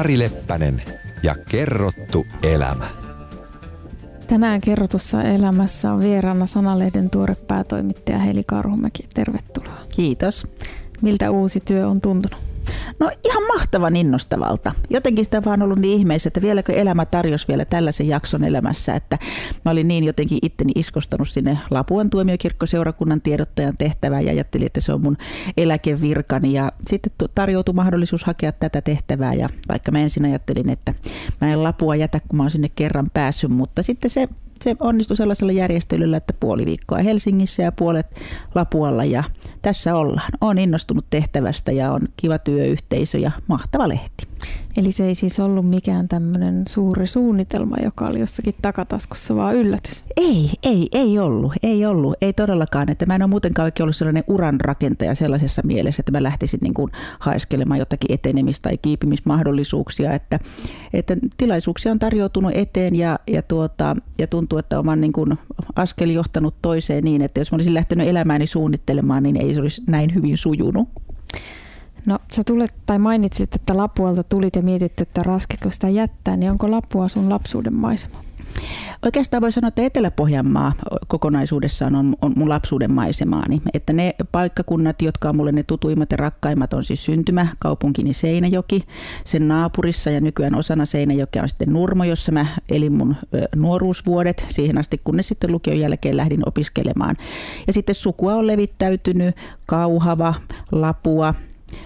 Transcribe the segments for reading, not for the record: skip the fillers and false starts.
Ari Leppänen ja kerrottu elämä. Tänään kerrotussa elämässä on vieraana Sanalehden tuore päätoimittaja Heli Karhumäki. Tervetuloa. Kiitos. Miltä uusi työ on tuntunut? No ihan mahtavan innostavalta. Jotenkin sitä vaan ollut niin ihmeessä, että vieläkö elämä tarjosi vielä tällaisen jakson elämässä, että mä olin niin jotenkin itteni iskostanut sinne Lapuan tuomiokirkkoseurakunnan tiedottajan tehtävään ja ajattelin, että se on mun eläkevirkani ja sitten tarjoutui mahdollisuus hakea tätä tehtävää ja vaikka mä ensin ajattelin, että mä en Lapua jätä, kun mä oon sinne kerran päässyt, mutta sitten se onnistui sellaisella järjestelyllä, että puoli viikkoa Helsingissä ja puolet Lapualla ja tässä ollaan. Olen innostunut tehtävästä ja on kiva työyhteisö ja mahtava lehti. Eli se ei siis ollut mikään tämmöinen suuri suunnitelma, joka oli jossakin takataskussa, vaan yllätys? Ei ollut. Ei todellakaan. Että mä en ole muutenkaan oikein ollut sellainen uranrakentaja sellaisessa mielessä, että mä lähtisin niin kuin haeskelemaan jotakin etenemis- tai kiipimismahdollisuuksia. Että tilaisuuksia on tarjoutunut eteen ja tuntuu, että olen niin kuin askeli johtanut toiseen niin, että jos mä olisin lähtenyt elämääni suunnittelemaan, niin ei se olisi näin hyvin sujunut. No sä mainitsit, että Lapualta tulit ja mietit, että raskeko sitä jättää, niin onko Lapua sun lapsuuden maisema? Oikeastaan voi sanoa, että Etelä-Pohjanmaa kokonaisuudessaan on mun lapsuuden maisemaani. Että ne paikkakunnat, jotka on mulle ne tutuimmat ja rakkaimmat, on siis syntymäkaupunkini Seinäjoki. Sen naapurissa ja nykyään osana Seinäjokea on sitten Nurmo, jossa mä elin mun nuoruusvuodet siihen asti, kunnes sitten lukion jälkeen lähdin opiskelemaan. Ja sitten sukua on levittäytynyt Kauhava, Lapua.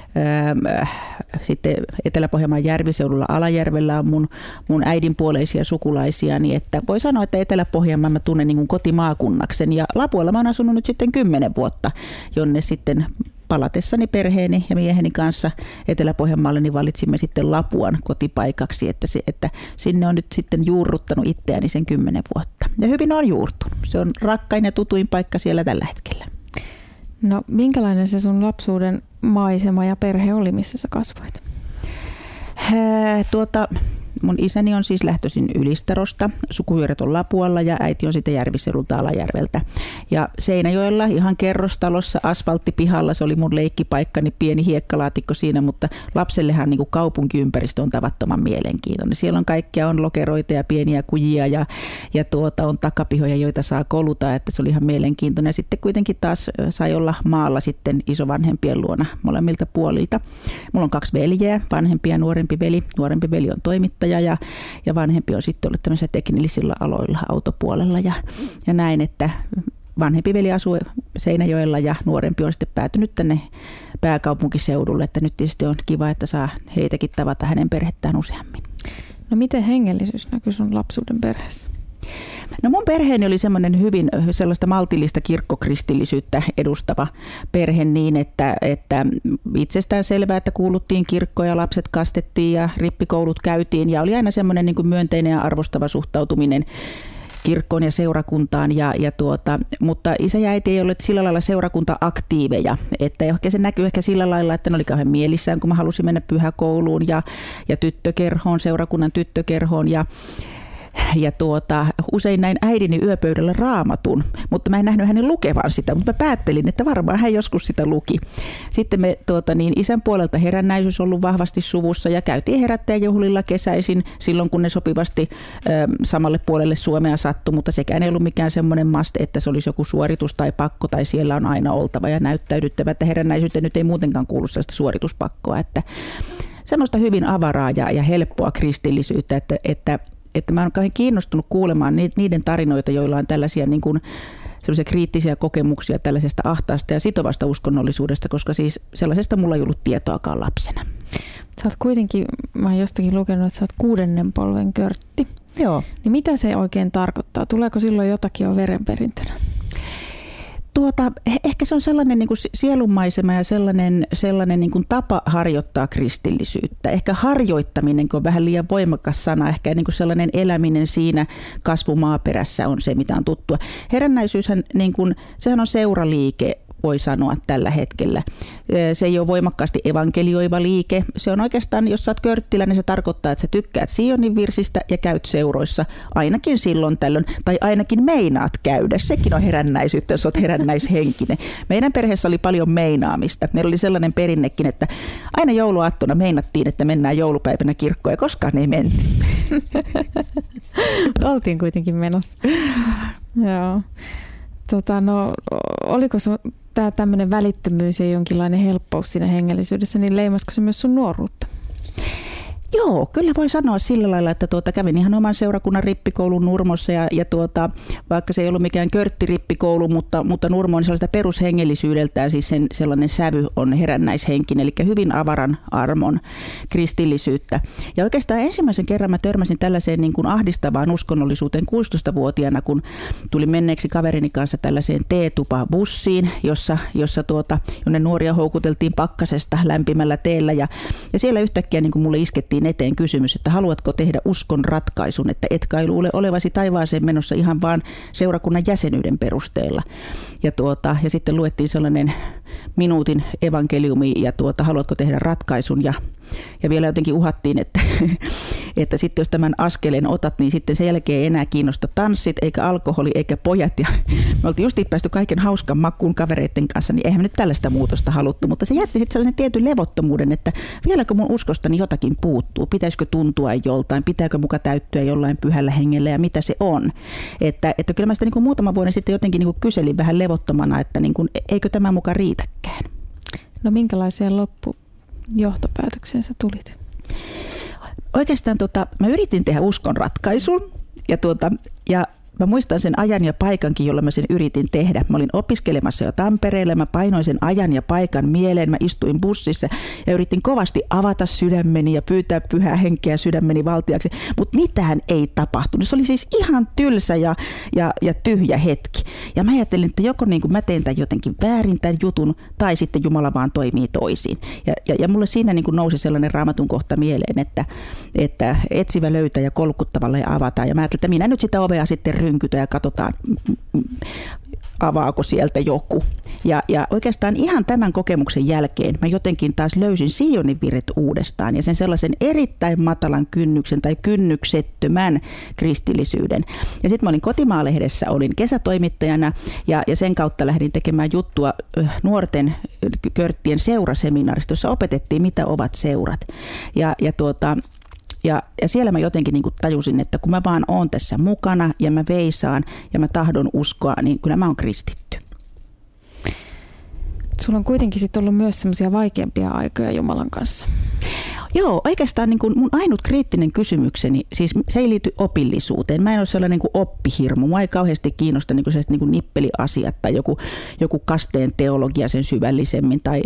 Sitten Etelä-Pohjanmaan Järviseudulla Alajärvellä on mun äidinpuoleisia sukulaisia, niin että voi sanoa, että Etelä-Pohjanmaan mä tunnen niin kuin kotimaakunnaksen ja Lapualla mä oon asunut nyt sitten 10 vuotta, jonne sitten palatessani perheeni ja mieheni kanssa Etelä-Pohjanmaalle niin valitsimme sitten Lapuan kotipaikaksi, että sinne on nyt sitten juurruttanut itseäni sen 10 vuotta ja hyvin on juurtunut. Se on rakkain ja tutuin paikka siellä tällä hetkellä. No minkälainen se sun lapsuuden maisema ja perhe oli, missä sä kasvoit? Mun isäni on siis lähtöisin Ylistarosta, sukujuuret on Lapualla ja äiti on sitten Järviseudulta Alajärveltä. Ja Seinäjoella ihan kerrostalossa asfalttipihalla, se oli mun leikkipaikkani, pieni hiekkalaatikko siinä, mutta lapsellehan niin kuin kaupunkiympäristö on tavattoman mielenkiintoinen. Siellä on kaikkea, on lokeroita ja pieniä kujia ja on takapihoja, joita saa koluta, että se oli ihan mielenkiintoinen. Ja sitten kuitenkin taas sai olla maalla sitten isovanhempien luona molemmilta puolilta. Mulla on 2 veljeä, vanhempi ja nuorempi veli. Nuorempi veli on toimittaja. Ja vanhempi on sitten ollut tämmöisillä teknillisillä aloilla autopuolella ja näin, että vanhempi veli asuu Seinäjoella ja nuorempi on sitten päätynyt tänne pääkaupunkiseudulle, että nyt tietysti on kiva, että saa heitäkin tavata hänen perhettään useammin. No miten hengellisyys näkyy sun lapsuuden perheessä? No mun perheeni oli semmoinen hyvin sellaista maltillista kirkkokristillisyyttä edustava perhe niin, että itsestään selvää, että kuuluttiin kirkkoon ja lapset kastettiin ja rippikoulut käytiin ja oli aina semmoinen niin kuin myönteinen ja arvostava suhtautuminen kirkkoon ja seurakuntaan, mutta isä ja äiti ei ole sillä lailla seurakunta-aktiiveja, että ehkä se näkyy ehkä sillä lailla, että ne oli kauhean mielissään, kun mä halusin mennä pyhäkouluun ja tyttökerhoon, seurakunnan tyttökerhoon ja usein näin äidini yöpöydällä Raamatun, mutta mä en nähnyt hänen lukevan sitä, mutta mä päättelin, että varmaan hän joskus sitä luki. Sitten me isän puolelta herännäisyys on ollut vahvasti suvussa ja käytiin herättäjäjuhlilla kesäisin silloin, kun ne sopivasti samalle puolelle Suomea sattui, mutta sekään ei ollut mikään semmoinen maste, että se olisi joku suoritus tai pakko tai siellä on aina oltava ja näyttäydyttävä, että herännäisyyteen nyt ei muutenkaan kuulu sellaista suorituspakkoa, että semmoista hyvin avaraa ja helppoa kristillisyyttä, että mä oon kauhean kiinnostunut kuulemaan niiden tarinoita, joilla on tällaisia niin kuin sellaisia kriittisiä kokemuksia tällaisesta ahtaasta ja sitovasta uskonnollisuudesta, koska siis sellaisesta mulla ei ollut tietoakaan lapsena. Sä oot kuitenkin, mä oon jostakin lukenut, että sä oot 6. polven körtti. Joo. Niin mitä se oikein tarkoittaa? Tuleeko silloin jotakin jo verenperintönä? Ehkä se on sellainen niin kuin sielunmaisema ja sellainen niin kuin tapa harjoittaa kristillisyyttä. Ehkä harjoittaminen on vähän liian voimakas sana. Ehkä niin kuin sellainen eläminen siinä kasvumaaperässä on se, mitä on tuttua. Herännäisyyshän, niin kuin, sehän on seuraliike voi sanoa tällä hetkellä. Se ei ole voimakkaasti evankelioiva liike. Se on oikeastaan, jos sä oot körttiläinen, se tarkoittaa, että sä tykkäät Sionin virsistä ja käyt seuroissa ainakin silloin tällöin, tai ainakin meinaat käydä. Sekin on herännäisyyttä, jos oot herännäishenkinen. Meidän perheessä oli paljon meinaamista. Meillä oli sellainen perinnekin, että aina jouluaattona meinattiin, että mennään joulupäivänä kirkkoon ja koskaan ei menty. Oltiin kuitenkin menossa. Joo. Oliko tämä tämmöinen välittömyys ja jonkinlainen helppous siinä hengellisyydessä, niin leimasko se myös sun nuoruutta? Joo, kyllä voi sanoa sillä lailla, että kävin ihan oman seurakunnan rippikoulun Nurmossa ja vaikka se ei ollut mikään körttirippikoulu, mutta Nurmo on sellaista perushengellisyydeltään, siis sen sellainen sävy on herännäishenkinen, eli hyvin avaran armon kristillisyyttä. Ja oikeastaan ensimmäisen kerran mä törmäsin tällaiseen niin kuin ahdistavaan uskonnollisuuteen 16-vuotiaana, kun tuli menneeksi kaverini kanssa tällaiseen teetupabussiin, jonne nuoria houkuteltiin pakkasesta lämpimällä teellä ja siellä yhtäkkiä niin kuin mulle iskettiin eteen kysymys, että haluatko tehdä uskon ratkaisun, että et kai luule olevasi taivaaseen menossa ihan vaan seurakunnan jäsenyyden perusteella. Ja sitten luettiin sellainen minuutin evankeliumi ja haluatko tehdä ratkaisun ja vielä jotenkin uhattiin, että sitten jos tämän askeleen otat, niin sitten sen jälkeen ei enää kiinnosta tanssit, eikä alkoholi, eikä pojat. Ja me oltiin justiin päästy kaiken hauskan makuun kavereiden kanssa, niin eihän me nyt tällaista muutosta haluttu. Mutta se jätti sitten sellaisen tietyn levottomuuden, että vieläkö mun uskostani jotakin puuttuu. Pitäisikö tuntua joltain, pitääkö muka täyttyä jollain pyhällä hengellä ja mitä se on. Että kyllä mä sitä niin kuin muutaman vuoden sitten jotenkin niin kuin kyselin vähän levottomana, että niin kuin, eikö tämä muka riitäkään. No minkälaiseen loppujohtopäätökseen sä tulit? Oikeastaan mä yritin tehdä uskon ratkaisun ja mä muistan sen ajan ja paikankin, jolla mä sen yritin tehdä. Mä olin opiskelemassa jo Tampereella, mä painoin sen ajan ja paikan mieleen, mä istuin bussissa ja yritin kovasti avata sydämeni ja pyytää pyhää henkeä sydämeni valtiaksi, mutta mitään ei tapahtunut. Se oli siis ihan tylsä ja tyhjä hetki. Ja mä ajattelin, että joko niin kuin mä teen tämän jotenkin väärin tämän jutun, tai sitten Jumala vaan toimii toisin. Ja mulle siinä niin kuin nousi sellainen Raamatun kohta mieleen, että etsivä löytää ja kolkuttavalla ja avataan. Ja mä ajattelin, että minä nyt sitä ovea sitten rynkytä ja katsotaan, avaako sieltä joku. Ja oikeastaan ihan tämän kokemuksen jälkeen mä jotenkin taas löysin Sionin virret uudestaan ja sen sellaisen erittäin matalan kynnyksen tai kynnyksettömän kristillisyyden. Ja sitten mä olin Kotimaa-lehdessä, olin kesätoimittajana ja sen kautta lähdin tekemään juttua nuorten körttien seuraseminaarista, jossa opetettiin, mitä ovat seurat. Ja siellä mä jotenkin niin kuin tajusin, että kun mä vaan oon tässä mukana ja mä veisaan ja mä tahdon uskoa, niin kyllä mä oon kristitty. Sulla on kuitenkin sit ollut myös semmoisia vaikeampia aikoja Jumalan kanssa. Joo, oikeastaan niin kuin mun ainut kriittinen kysymykseni, siis se ei liity opillisuuteen. Mä en ole sellainen niin kuin oppihirmu. Mua ei kauheasti kiinnosta niin kuin sellaiset niin kuin nippeliasiat tai joku kasteen teologia sen syvällisemmin tai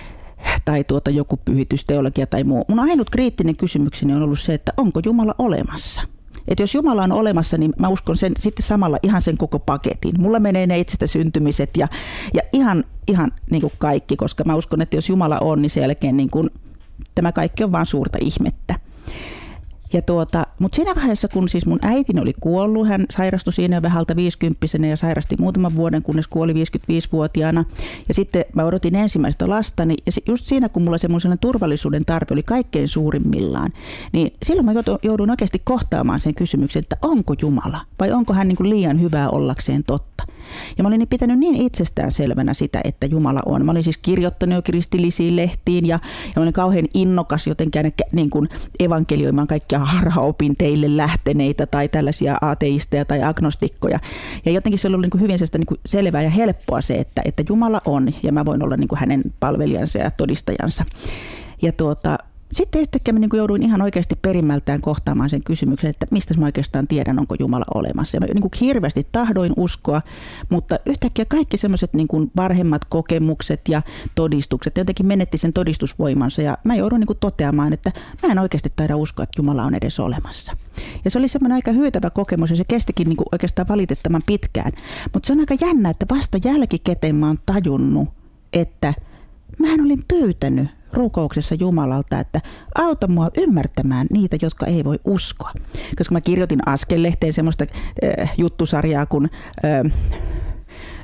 joku pyhitysteologia tai muu. Mun ainut kriittinen kysymykseni on ollut se, että onko Jumala olemassa? Että jos Jumala on olemassa, niin mä uskon sen sitten samalla ihan sen koko paketin. Mulla menee ne itsestä syntymiset ja ihan niin kuin kaikki, koska mä uskon, että jos Jumala on, niin sen jälkeen niin kuin, tämä kaikki on vaan suurta ihmettä. Mutta siinä vaiheessa, kun siis mun äitini oli kuollut, hän sairastui siinä vähältä 50-vuotiaana ja sairasti muutaman vuoden, kunnes kuoli 55-vuotiaana. Ja sitten mä odotin ensimmäistä lastani ja just siinä, kun mulla semmoinen turvallisuuden tarve oli kaikkein suurimmillaan, niin silloin mä joudun oikeasti kohtaamaan sen kysymyksen, että onko Jumala vai onko hän niin kuin liian hyvää ollakseen totta. Ja mä olin pitänyt niin itsestään selvänä sitä, että Jumala on. Mä olin siis kirjoittanut jo kristillisiin lehtiin ja mä olin kauhean innokas jotenkin niin kuin evankelioimaan kaikkia harhaopinteille lähteneitä tai tällaisia ateisteja tai agnostikkoja. Ja jotenkin se oli niin kuin hyvin niin kuin selvää ja helppoa se, että Jumala on ja mä voin olla niin kuin hänen palvelijansa ja todistajansa. Ja sitten yhtäkkiä mä niin jouduin ihan oikeasti perimmältään kohtaamaan sen kysymyksen, että mistä mä oikeastaan tiedän, onko Jumala olemassa. Ja mä niin hirveästi tahdoin uskoa, mutta yhtäkkiä kaikki semmoiset niin varhemmat kokemukset ja todistukset jotenkin menetti sen todistusvoimansa. Ja mä joudun niin toteamaan, että mä en oikeasti taida uskoa, että Jumala on edes olemassa. Ja se oli semmoinen aika hyytävä kokemus ja se kestikin niin oikeastaan valitettavan pitkään. Mutta se on aika jännä, että vasta jälkikäteen mä oon tajunnut, että mähän olin pyytänyt rukouksessa Jumalalta, että auta mua ymmärtämään niitä, jotka ei voi uskoa. Koska mä kirjoitin Askel-lehteen semmoista juttusarjaa kuin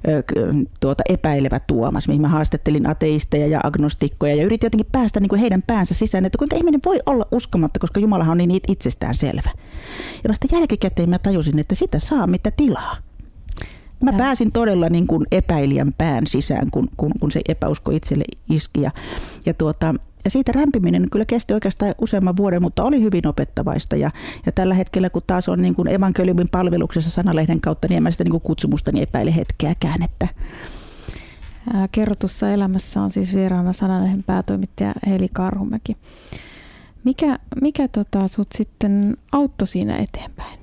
epäilevä Tuomas, mihin mä haastattelin ateisteja ja agnostikkoja ja yritin jotenkin päästä niin kuin heidän päänsä sisään, että kuinka ihminen voi olla uskomatta, koska Jumalahan on niin itsestään selvä. Ja vasta jälkikäteen mä tajusin, että sitä saa mitä tilaa. Mä pääsin todella niin kuin epäilijän pään sisään, kun se epäusko itselle iski. Ja siitä rämpiminen kyllä kesti oikeastaan useamman vuoden, mutta oli hyvin opettavaista. Ja tällä hetkellä, kun taas on niin kuin evankeliumin palveluksessa Sanalehden kautta, niin en mä sitä niin kuin kutsumustani epäile hetkeäkään. Että Kerrotussa elämässä on siis vieraana Sanalehden päätoimittaja Heli Karhumäki. Mikä sut sitten auttoi siinä eteenpäin?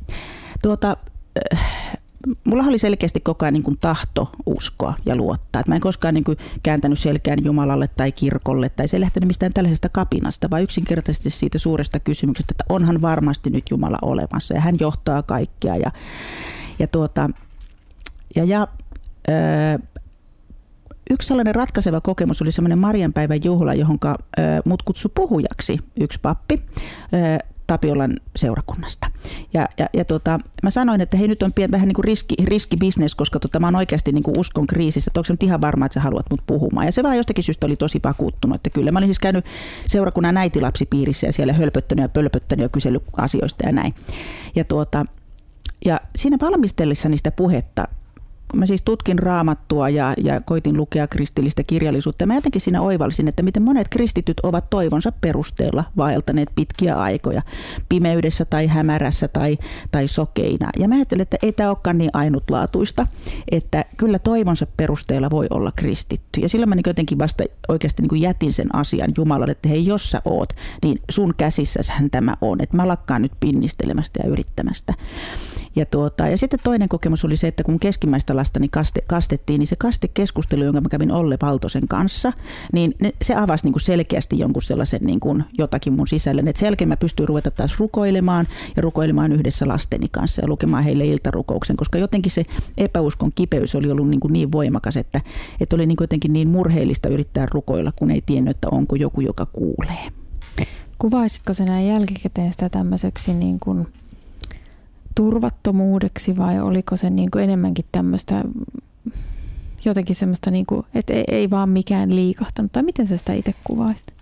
Mulla oli selkeästi koko ajan niin kuin tahto uskoa ja luottaa. Että mä en koskaan niin kuin kääntänyt selkään Jumalalle tai kirkolle tai se ei lähtenyt mistään tällaisesta kapinasta, vaan yksinkertaisesti siitä suuresta kysymyksestä, että onhan varmasti nyt Jumala olemassa ja hän johtaa kaikkia. Yksi sellainen ratkaiseva kokemus oli semmoinen Marianpäivän juhla, johonka mut kutsui puhujaksi yksi pappi Tapiolan seurakunnasta. Mä sanoin, että hei, nyt on vähän niin kuin riskibisnes, koska mä oon oikeasti niin kuin uskon kriisissä, että onko se nyt ihan varma, että sä haluat mut puhumaan. Ja se vaan jostakin syystä oli tosi vakuuttunut, että kyllä. Mä olin siis käynyt seurakunnan äitilapsipiirissä ja siellä hölpöttänyt ja pölpöttänyt ja kysellyt asioista ja näin. Ja siinä valmistellessani sitä puhetta, mä siis tutkin Raamattua ja koitin lukea kristillistä kirjallisuutta. Mä jotenkin siinä oivalsin, että miten monet kristityt ovat toivonsa perusteella vaeltaneet pitkiä aikoja pimeydessä tai hämärässä tai sokeina. Ja mä ajattelin, että ei tämä olekaan niin ainutlaatuista, että kyllä toivonsa perusteella voi olla kristitty. Ja silloin mä jotenkin vasta oikeasti niin jätin sen asian Jumalalle, että hei, jos sä oot, niin sun käsissähän tämä on. Että mä lakkaan nyt pinnistelemästä ja yrittämästä. Ja sitten toinen kokemus oli se, että kun keskimmäistä lastani kastettiin, niin se kastekeskustelu, jonka mä kävin Olle Valtosen kanssa, niin se avasi niin kuin selkeästi jonkun sellaisen niin kuin jotakin mun sisälle. Että selkeä mä pystyin ruveta taas rukoilemaan yhdessä lasteni kanssa ja lukemaan heille iltarukouksen, koska jotenkin se epäuskon kipeys oli ollut niin voimakas, että oli niin jotenkin niin murheellista yrittää rukoilla, kun ei tiennyt, että onko joku, joka kuulee. Kuvaisitko sä näin jälkikäteen sitä tämmöiseksi niin kuin turvattomuudeksi vai oliko se niin kuin enemmänkin tämmöistä jotenkin semmoista, niin kuin, että ei vaan mikään liikahtanut? Tai miten sä sitä itse kuvaisit?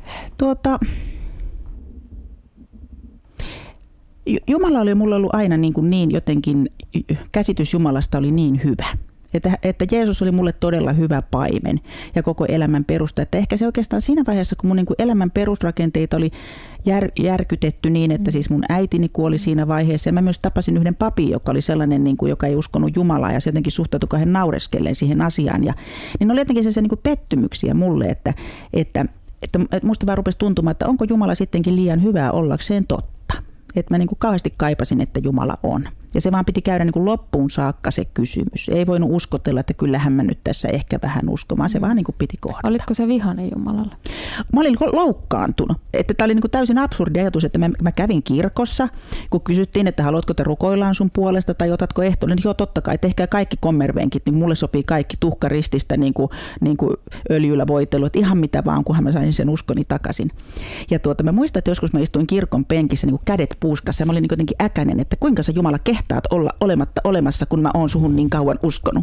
Jumala oli mulla ollut aina niin jotenkin, käsitys Jumalasta oli niin hyvä. Että Jeesus oli mulle todella hyvä paimen ja koko elämän perusta. Että ehkä se oikeastaan siinä vaiheessa, kun mun niin kuin elämän perusrakenteita oli järkytetty niin, että siis mun äitini kuoli siinä vaiheessa. Ja mä myös tapasin yhden papin, joka oli sellainen, niin kuin, joka ei uskonut Jumalaa ja se jotenkin suhtautui kahden naureskellen siihen asiaan. Niin oli jotenkin sellaisia niin kuin pettymyksiä mulle, että musta vaan rupesi tuntumaan, että onko Jumala sittenkin liian hyvää ollakseen totta. Että mä niin kuin kauheasti kaipasin, että Jumala on. Ja se vaan piti käydä niin kuin loppuun saakka se kysymys. Ei voinut uskotella, että kyllähän mä nyt tässä ehkä vähän uskomaan. Se vaan niin kuin piti kohdata. Olitko se vihainen Jumalalle? Mä olin loukkaantunut. Että tämä oli niin kuin täysin absurdi ajatus, että mä kävin kirkossa, kun kysyttiin, että haluatko te rukoillaan sun puolesta tai otatko ehtoon. Niin joo, totta kai, tehkää kaikki kommervenkit. Niin mulle sopii kaikki tuhkarististä niin kuin öljyllä voitelu. Että ihan mitä vaan, kunhan mä sain sen uskoni takaisin. Ja mä muistan, että joskus mä istuin kirkon penkissä niin kuin kädet puuskassa. Ja mä olin niin jotenkin äkäinen, että kuinka sä Jumala kehtaat olla olematta olemassa, kun mä oon suhun niin kauan uskonut.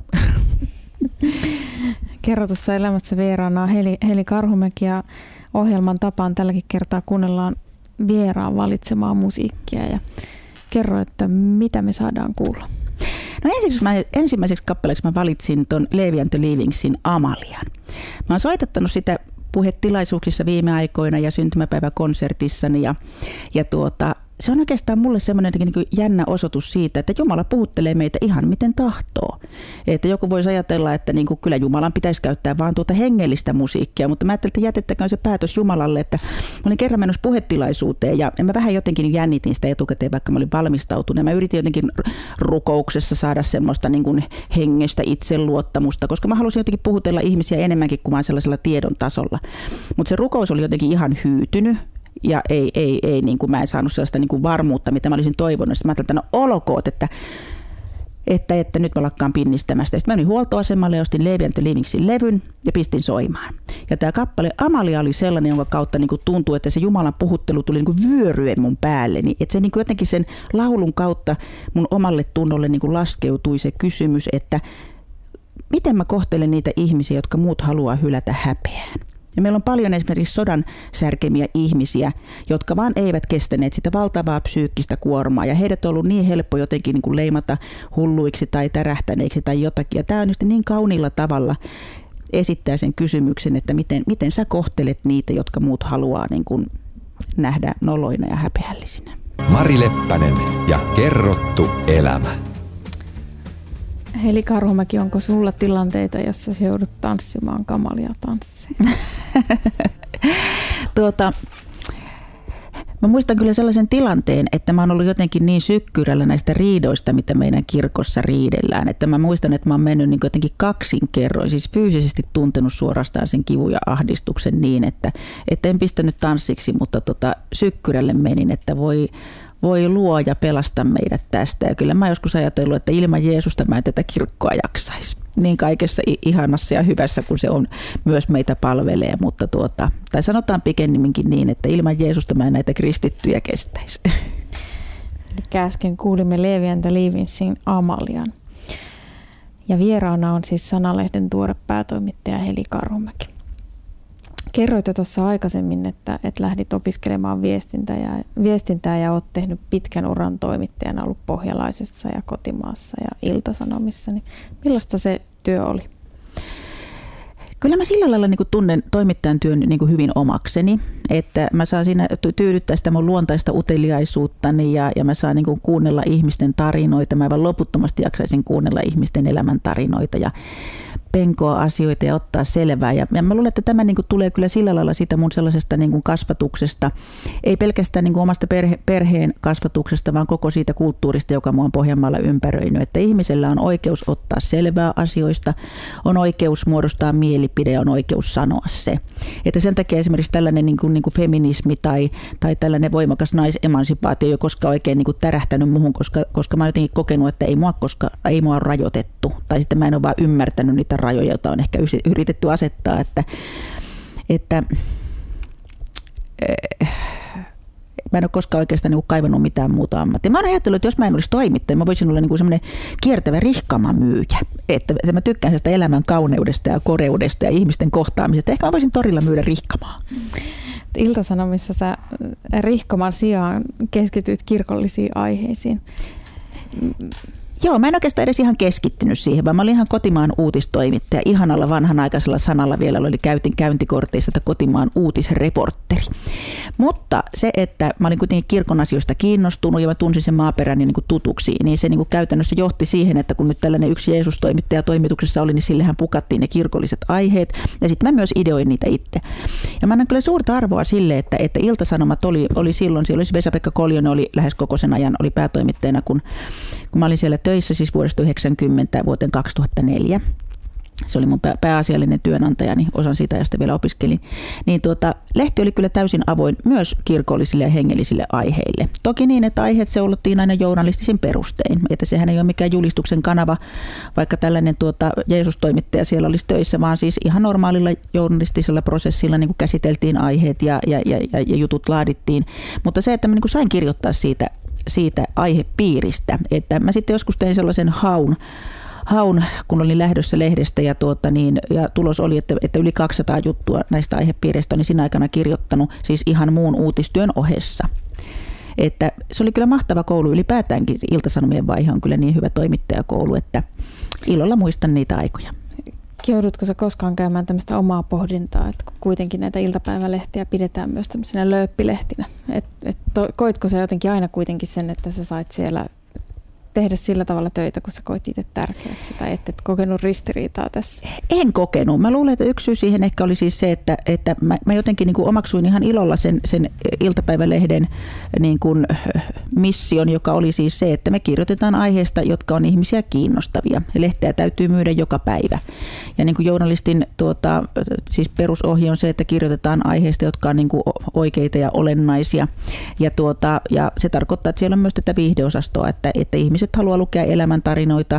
Kerrotussa elämässä vieraana Heli Karhumäki ja ohjelman tapaan tälläkin kertaa kuunnellaan vieraan valitsemaa musiikkia ja kerro, että mitä me saadaan kuulla. No ensimmäiseksi kappaleeksi mä valitsin ton Levi and the Leavingsin Amalian. Mä oon soitattanut sitä puhetilaisuuksissa viime aikoina ja syntymäpäiväkonsertissani ja se on oikeastaan mulle semmoinen niin jännä osoitus siitä, että Jumala puhuttelee meitä ihan miten tahtoo. Että joku voisi ajatella, että niin kuin kyllä Jumalan pitäisi käyttää vaan hengellistä musiikkia, mutta mä ajattelin, että jätettäköön se päätös Jumalalle, että mä olin kerran menossa puhetilaisuuteen ja mä vähän jotenkin jännitin sitä etukäteen, vaikka mä olin valmistautunut. Mä yritin jotenkin rukouksessa saada semmoista niin kuin hengestä itseluottamusta, koska mä halusin jotenkin puhutella ihmisiä enemmänkin kuin vaan sellaisella tiedon tasolla. Mutta se rukous oli jotenkin ihan hyytynyt. Ja ei niin kuin mä en saanut sellaista niin kuin varmuutta, mitä mä olisin toivonut. Sitten mä ajattelin, että no olkoot, että nyt mä lakkaan pinnistämästä. Sitten mä menin huoltoasemalle ja ostin Levi and the Leavingsin levyn ja pistin soimaan. Ja tämä kappale Amalia oli sellainen, jonka kautta niin kuin tuntui, että se Jumalan puhuttelu tuli niin kuin vyöryen mun päälleni. Että se niin kuin jotenkin sen laulun kautta mun omalle tunnolle niin kuin laskeutui se kysymys, että miten mä kohtelen niitä ihmisiä, jotka muut haluaa hylätä häpeään. Ja meillä on paljon esimerkiksi sodan särkemiä ihmisiä, jotka vaan eivät kestäneet sitä valtavaa psyykkistä kuormaa. Ja heidät on ollut niin helppo jotenkin niin kuin leimata hulluiksi tai tärähtäneiksi tai jotakin. Ja tämä on niin kauniilla tavalla esittää sen kysymyksen, että miten sä kohtelet niitä, jotka muut haluaa niin kuin nähdä noloina ja häpeällisinä. Mari Leppänen ja kerrottu elämä. Heli Karhumäki, onko sulla tilanteita, jossa sä joudut tanssimaan kamalia tansseja? Mä muistan kyllä sellaisen tilanteen, että mä oon ollut jotenkin niin sykkyrällä näistä riidoista, mitä meidän kirkossa riidellään. Että mä muistan, että mä oon mennyt niin jotenkin kaksinkerroin, siis fyysisesti tuntenut suorastaan sen kivun ja ahdistuksen niin, että en pistänyt tanssiksi, mutta sykkyrälle menin, että voi luoja pelasta meidät tästä. Ja kyllä mä joskus ajatellut, että ilman Jeesusta mä en tätä kirkkoa jaksaisi. Niin kaikessa ihanassa ja hyvässä, kun se on myös meitä palvelee. Mutta tai sanotaan pikemminkin niin, että ilman Jeesusta mä en näitä kristittyjä kestäisi. Eli äsken kuulimme Levi and the Leavinsin Amalian. Ja vieraana on siis Sanalehden tuore päätoimittaja Heli Karhumäki. Kerroit jo tuossa aikaisemmin, että lähdit opiskelemaan viestintää ja olet tehnyt pitkän uran toimittajana, ollut Pohjalaisessa ja Kotimaassa ja Ilta-Sanomissa. Niin millaista se työ oli? Kyllä mä sillä lailla niin tunnen toimittajan työn niin hyvin omakseni, että mä saan siinä tyydyttää sitä mun luontaista uteliaisuuttani ja mä saan niin kuunnella ihmisten tarinoita. Mä aivan loputtomasti jaksaisin kuunnella ihmisten elämäntarinoita ja penkoa asioita ja ottaa selvää. Ja mä luulen, että tämä niin tulee kyllä sillä lailla siitä mun sellaisesta niin kasvatuksesta, ei pelkästään niin omasta perheen kasvatuksesta, vaan koko siitä kulttuurista, joka mua on Pohjanmaalla ympäröinyt. Että ihmisellä on oikeus ottaa selvää asioista, on oikeus muodostaa mielipide ja on oikeus sanoa se. Että sen takia esimerkiksi tällainen niin kuin feminismi tai tällainen voimakas naisemansipaatio ei ole koskaan oikein niin kuin tärähtänyt muhun, koska mä oon jotenkin kokenut, että ei mua ole rajoitettu. Tai sitten mä en ole vaan ymmärtänyt niitä rajoja, joita on ehkä yritetty asettaa, että mä en ole koskaan oikeastaan niin kaivannut mitään muuta ammattia. Mä oon ajatellut, että jos mä en olisi toimittaja, mä voisin olla niin semmoinen kiertävä rihkamamyyjä. Että mä tykkään sitä elämän kauneudesta ja koreudesta ja ihmisten kohtaamisesta. Ehkä mä voisin torilla myydä rihkamaa. Ilta-Sanomissa sä rihkaman sijaan keskityt kirkollisiin aiheisiin. Joo, mä en oikeastaan edes ihan keskittynyt siihen, vaan mä olin ihan Kotimaan uutistoimittaja. Ihanalla vanhanaikaisella sanalla vielä oli käyntikorteissa, että Kotimaan uutisreportteri. Mutta se, että mä olin kuitenkin kirkon asioista kiinnostunut ja mä tunsin sen maaperän niin kuin tutuksi, niin se niin kuin käytännössä johti siihen, että kun nyt tällainen yksi Jeesus-toimittaja toimituksessa oli, niin sillehän pukattiin ne kirkolliset aiheet ja sitten mä myös ideoin niitä itse. Ja mä annan kyllä suurta arvoa sille, että Ilta-Sanomat oli silloin, siellä oli Vesa-Pekka Koljonen oli lähes koko sen ajan, oli päätoimittajana, kun mä olin siellä töissä siis vuodesta 1990 vuoteen 2004. Se oli mun pääasiallinen työnantaja, niin osan siitä ajasta vielä opiskelin. Niin lehti oli kyllä täysin avoin myös kirkollisille ja hengellisille aiheille. Toki niin, että aiheet seulottiin aina journalistisin perustein. Että sehän ei ole mikään julistuksen kanava, vaikka tällainen Jeesus-toimittaja siellä olisi töissä, vaan siis ihan normaalilla journalistisella prosessilla niin kuin käsiteltiin aiheet ja jutut laadittiin. Mutta se, että mä niin kuin sain kirjoittaa siitä aihepiiristä, että mä sitten joskus tein sellaisen haun, kun olin lähdössä lehdestä ja tulos oli, että yli 200 juttua näistä aihepiireistä olin siinä aikana kirjoittanut siis ihan muun uutistyön ohessa. Että se oli kyllä mahtava koulu ylipäätäänkin, Ilta-Sanomien vaihe on kyllä niin hyvä toimittajakoulu, että ilolla muistan niitä aikoja. Joudutko sä koskaan käymään tämmöistä omaa pohdintaa, että kuitenkin näitä iltapäivälehtiä pidetään myös tämmöisenä lööppilehtinä? Koitko sä jotenkin aina kuitenkin sen, että sä sait siellä tehdä sillä tavalla töitä, kun sä koit itse tärkeäksi, tai et kokenut ristiriitaa tässä? En kokenut. Mä luulen, että yksi syy siihen ehkä oli siis se, että mä jotenkin niin kuin omaksuin ihan ilolla sen iltapäivälehden niin kuin mission, joka oli siis se, että me kirjoitetaan aiheesta, jotka on ihmisiä kiinnostavia. Lehteä täytyy myydä joka päivä. Ja niin kuin journalistin siis perusohje on se, että kirjoitetaan aiheista, jotka on niin kuin oikeita ja olennaisia. Ja se tarkoittaa, että siellä on myös tätä viihdeosastoa, että ihmiset haluaa lukea elämäntarinoita,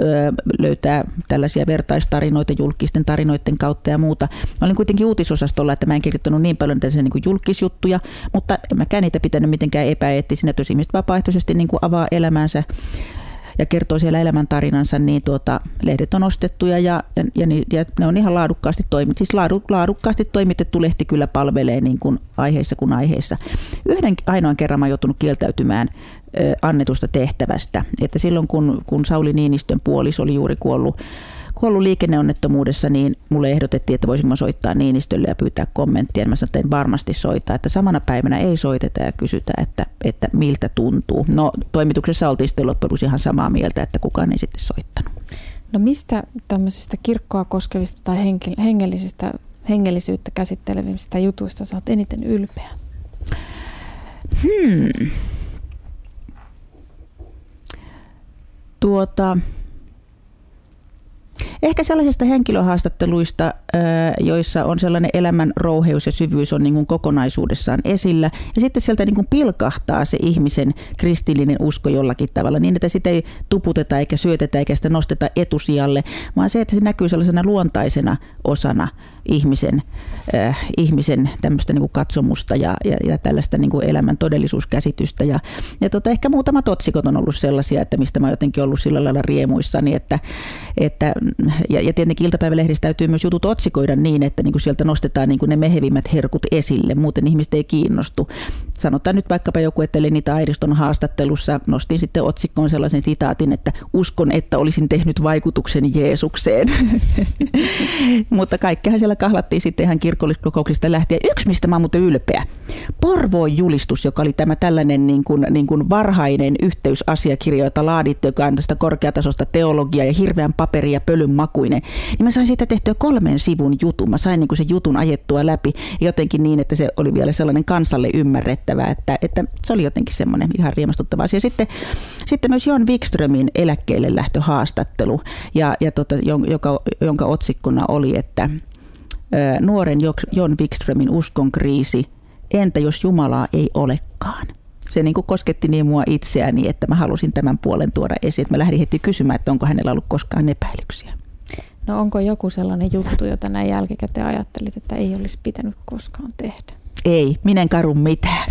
löytää tällaisia vertaistarinoita julkisten tarinoiden kautta ja muuta. Mä olin kuitenkin uutisosastolla, että mä en kirjoittanut niin paljon tällaisia niin kuin julkisjuttuja, mutta en mäkään niitä pitänyt mitenkään epäeettisinä, että jos ihmiset vapaaehtoisesti niin kuin avaa elämänsä ja kertoo siellä elämäntarinansa, niin lehdet on ostettuja ja ne on ihan laadukkaasti toimitettu. Siis laadukkaasti toimitettu lehti kyllä palvelee niin kuin aiheissa kuin aiheissa. Yhden ainoan kerran mä oon joutunut kieltäytymään annetusta tehtävästä, että silloin kun Sauli Niinistön puoliso oli juuri kuollut liikenneonnettomuudessa, niin mulle ehdotettiin, että voisinko mä soittaa Niinistölle ja pyytää kommenttia. Mä sanoin, että en varmasti soita, että samana päivänä ei soiteta ja kysytä, että miltä tuntuu. No toimituksessa oltiin sitten loppujen lopuksi ihan samaa mieltä, että kukaan ei sitten soittanut. No mistä tämmöisistä kirkkoa koskevista tai hengellisyyttä käsittelevistä jutuista sä oot eniten ylpeä? Ehkä sellaisista henkilöhaastatteluista, joissa on sellainen elämän rouheus ja syvyys on niin kuin kokonaisuudessaan esillä. Ja sitten sieltä niin kuin pilkahtaa se ihmisen kristillinen usko jollakin tavalla niin, että sitä ei tuputeta eikä syötetä eikä sitä nosteta etusijalle, vaan se, että se näkyy sellaisena luontaisena osana ihmisen tämmöistä niin kuin katsomusta ja tällaista niin kuin elämän todellisuuskäsitystä. Ja ehkä muutamat otsikot on ollut sellaisia, että mistä mä oon jotenkin ollut sillä lailla riemuissani, ja tietenkin iltapäivälehdistä täytyy myös jutut otsikoida niin, että niin kuin sieltä nostetaan niin kuin ne mehevimmät herkut esille, muuten ihmiset ei kiinnostu. Sanotaan nyt vaikkapa joku, että Lenita Airiston haastattelussa nostin sitten otsikkoon sellaisen sitaatin, että uskon, että olisin tehnyt vaikutuksen Jeesukseen. Mutta kaikkehan siellä kahlattiin sitten ihan kirkolliskokouksista lähtien. Yksi, mistä mä oon muuten ylpeä. Porvoon julistus, joka oli tämä tällainen niin kuin varhainen yhteysasiakirja, jota laadittiin, joka on tästä korkeatasosta teologiaa ja hirveän paperi ja pölyn makuinen. Niin mä sain siitä tehtyä 3 sivun jutun. Mä sain niin kuin sen jutun ajettua läpi jotenkin niin, että se oli vielä sellainen kansalle ymmärrettävä, että se oli jotenkin semmoinen ihan riemastuttava asia. Sitten myös Jon Wikströmin eläkkeelle lähtöhaastattelu, jonka otsikkona oli, että nuoren Jon Wikströmin uskon kriisi, entä jos Jumalaa ei olekaan? Se niin kuin kosketti niin mua itseäni, että mä halusin tämän puolen tuoda esiin. Mä lähdin heti kysymään, että onko hänellä ollut koskaan epäilyksiä. No onko joku sellainen juttu, jota näin jälkikäteen ajattelit, että ei olisi pitänyt koskaan tehdä? Ei, minä en kadu mitään.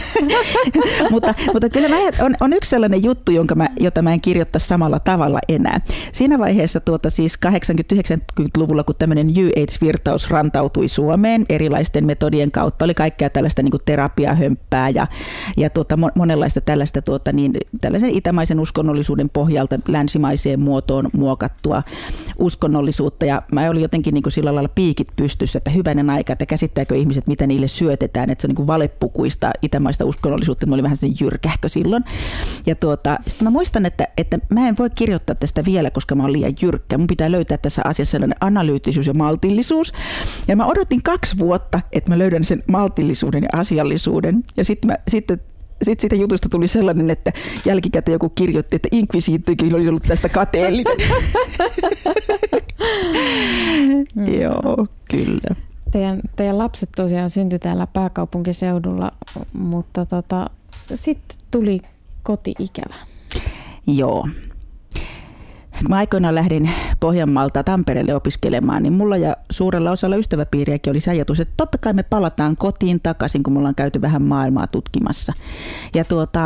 mutta kyllä on yksi sellainen juttu, jota mä en kirjoittaisi samalla tavalla enää. Siinä vaiheessa siis 80-90-luvulla, kun tämmöinen New Age-virtaus rantautui Suomeen erilaisten metodien kautta, oli kaikkea tällaista niin kuin terapiahömppää ja monenlaista tällaista tällaisen itämaisen uskonnollisuuden pohjalta länsimaiseen muotoon muokattua uskonnollisuutta. Ja mä olin jotenkin niin kuin sillä lailla piikit pystyssä, että hyvänen aika, että käsittääkö ihmiset, mitä niille syötetään, että se on niin kuin valepukuista itämaista uskonnollisuutta, mä olin vähän sellainen jyrkähkö silloin. Ja sitten mä muistan, että mä en voi kirjoittaa tästä vielä, koska mä oon liian jyrkkä. Mun pitää löytää tässä asiassa sellainen analyyttisuus ja maltillisuus. Ja mä odotin 2 vuotta, että mä löydän sen maltillisuuden ja asiallisuuden. Ja sitten siitä jutusta tuli sellainen, että jälkikäteen joku kirjoitti, että inkvisiittikin olisi ollut tästä kateellinen. Joo, kyllä. Teidän lapset tosiaan syntyi täällä pääkaupunkiseudulla, mutta sitten tuli koti-ikävä. Joo. Kun mä aikoinaan lähdin Pohjanmaalta Tampereelle opiskelemaan, niin mulla ja suurella osalla ystäväpiiriäkin oli se ajatus, että totta kai me palataan kotiin takaisin, kun me ollaan käyty vähän maailmaa tutkimassa. Ja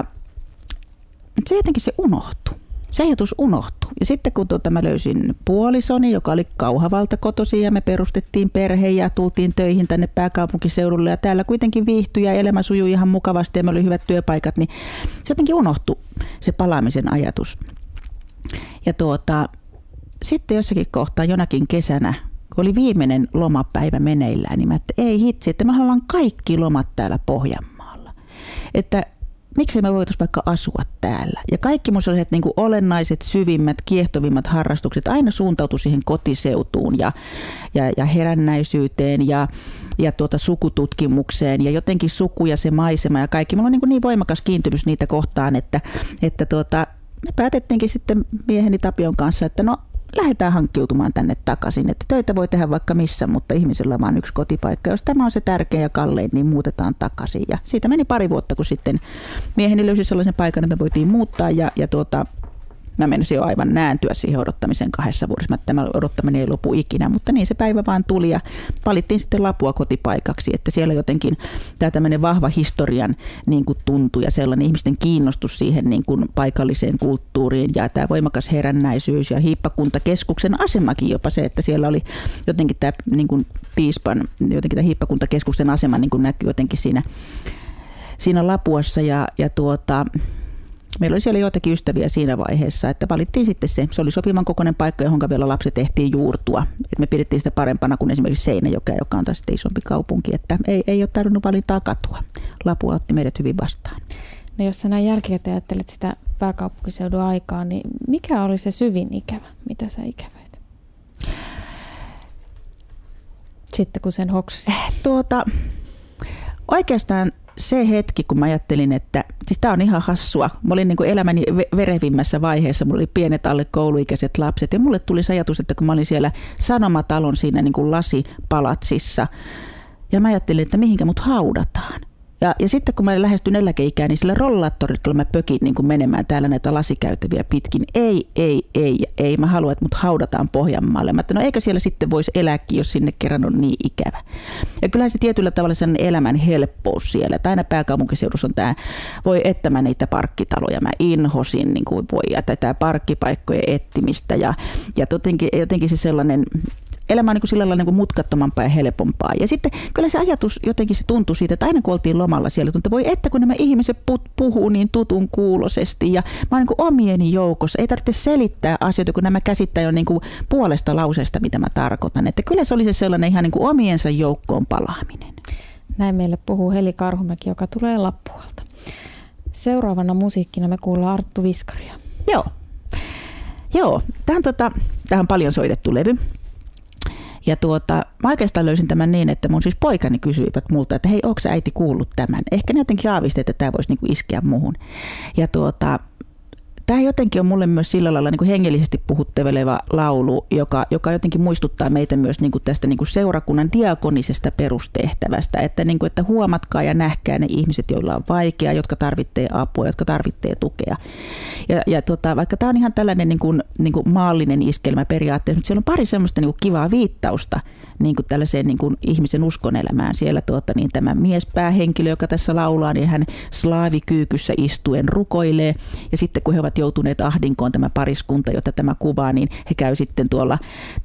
se jotenkin se unohtui. Se ajatus unohtui. Ja sitten kun mä löysin puolisoni, joka oli Kauhavalta kotoisin ja me perustettiin perhe ja tultiin töihin tänne pääkaupunkiseudulle ja täällä kuitenkin viihtyi ja elämä sujui ihan mukavasti ja me oli hyvät työpaikat, niin se jotenkin unohtui se palaamisen ajatus. Ja sitten jossakin kohtaa jonakin kesänä, kun oli viimeinen lomapäivä meneillään, niin mä että ei hitsi, että me haluan kaikki lomat täällä Pohjanmaalla. Että miksei me voitaisiin vaikka asua täällä? Ja kaikki mun sellaiset niin kuin olennaiset, syvimmät, kiehtovimmat harrastukset aina suuntautui siihen kotiseutuun ja herännäisyyteen ja sukututkimukseen ja jotenkin suku ja se maisema ja kaikki. Mulla on niin voimakas kiintymys niitä kohtaan, että me päätettiinkin sitten mieheni Tapion kanssa, että no lähdetään hankkiutumaan tänne takaisin. Että töitä voi tehdä vaikka missä, mutta ihmisellä on vain yksi kotipaikka. Jos tämä on se tärkeä ja kallein, niin muutetaan takaisin. Ja siitä meni 2 vuotta, kun sitten mieheni löysi sellaisen paikan, että me voitiin muuttaa. Ja Mä menisin jo aivan nääntyä siihen odottamisen 2 vuodessa. Tämä odottaminen ei lopu ikinä, mutta niin se päivä vaan tuli ja valittiin sitten Lapua kotipaikaksi, että siellä jotenkin tämä tämmöinen vahva historian niin kuin tuntui ja sellainen ihmisten kiinnostus siihen niin kuin paikalliseen kulttuuriin ja tämä voimakas herännäisyys ja hiippakuntakeskuksen asemakin jopa se, että siellä oli jotenkin tämä niin kuin piispan, jotenkin tämä hiippakuntakeskuksen asema niin kuin näkyy jotenkin siinä Lapuassa ja meillä oli siellä joitakin ystäviä siinä vaiheessa, että valittiin sitten se oli sopivan kokoinen paikka, johon vielä lapset tehtiin juurtua. Et me pidettiin sitä parempana kuin esimerkiksi Seinäjokea, joka on taas sitten isompi kaupunki, että ei ole tarvinnut valintaa katua. Lapua otti meidät hyvin vastaan. No jos sä näin jälkikäteen ajattelet sitä pääkaupunkiseudun aikaa, niin mikä oli se syvin ikävä, mitä sä ikävöit? Sitten kun sen hoksasit. Oikeastaan se hetki, kun mä ajattelin, että siis tää on ihan hassua. Mä olin niin kuin elämäni verevimmässä vaiheessa, mulla oli pienet alle kouluikäiset lapset ja mulle tuli se ajatus, että kun mä olin siellä Sanomatalon siinä niin kuin lasipalatsissa ja mä ajattelin, että mihinkä mut haudataan. Ja sitten kun mä lähestyn eläkeikään, niin sillä rollaattorilla mä pökin niin kuin menemään täällä näitä lasikäytäviä pitkin. Ei. Mä haluan, että mut haudataan Pohjanmaalle. Mä no eikö siellä sitten voisi elääkin, jos sinne kerran on niin ikävä. Ja kyllähän se tietyllä tavalla sellainen elämän helppous siellä. Että aina pääkaupunkiseudussa on tämä, voi että mä niitä parkkitaloja. Mä inhosin niin kuin voi ja tätä parkkipaikkojen etsimistä. Ja jotenkin se sellainen elämä on niin kuin sillä lailla niin kuin mutkattomampaa ja helpompaa. Ja sitten kyllä se ajatus jotenkin se tuntui siitä, että aina kun oltiin lomalla siellä, että voi että kun nämä ihmiset puhuu niin tutun kuulosesti ja mä oon niin kuin omieni joukossa. Ei tarvitse selittää asioita, kun nämä käsittää jo niin kuin puolesta lauseesta, mitä mä tarkoitan. Että kyllä se oli se sellainen ihan niin kuin omiensa joukkoon palaaminen. Näin meille puhuu Heli Karhumäki, joka tulee Lappualta. Seuraavana musiikkina me kuullaan Arttu Viskaria. Joo. Tämä on paljon soitettu levy. Ja mä oikeastaan löysin tämän niin, että mun siis poikani kysyivät multa, että hei, ootko sä äiti kuullut tämän? Ehkä ne jotenkin aavisti, että tämä voisi niinku iskeä muhun. Ja tämä jotenkin on mulle myös sillä lailla niinku hengellisesti puhutteleva laulu, joka jotenkin muistuttaa meitä myös niinku tästä niinku seurakunnan diakonisesta perustehtävästä, että huomatkaa ja nähkää ne ihmiset, joilla on vaikeaa, jotka tarvitsee apua, jotka tarvitsee tukea. Ja vaikka tämä on ihan tällainen niinku maallinen iskelmä periaatteessa, mutta siellä on pari semmoista niinku kivaa viittausta niinku tällaiseen niinku ihmisen uskonelämään. Siellä tämä miespäähenkilö, joka tässä laulaa, niin hän slaavikyykyssä istuen rukoilee ja sitten kun he ovat joutuneet ahdinkoon tämä pariskunta, jota tämä kuvaa, niin he käy sitten tuolla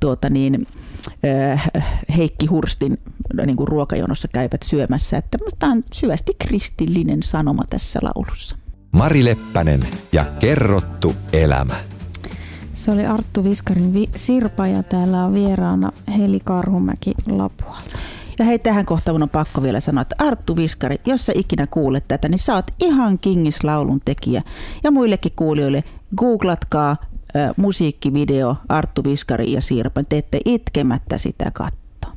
Heikki Hurstin niin kuin ruokajonossa käyvät syömässä. Että tämä on syvästi kristillinen sanoma tässä laulussa. Mari Leppänen ja kerrottu elämä. Se oli Arttu Viskarin Sirpa ja täällä on vieraana Heli Karhumäki Lapualta. Ja hei, tähän kohtaan mun on pakko vielä sanoa, että Arttu Viskari, jos sä ikinä kuulet tätä, niin sä oot ihan kingislaulun tekijä. Ja muillekin kuulijoille, googlatkaa musiikkivideo Arttu Viskari ja Sirpa. Te ette itkemättä sitä katsoa.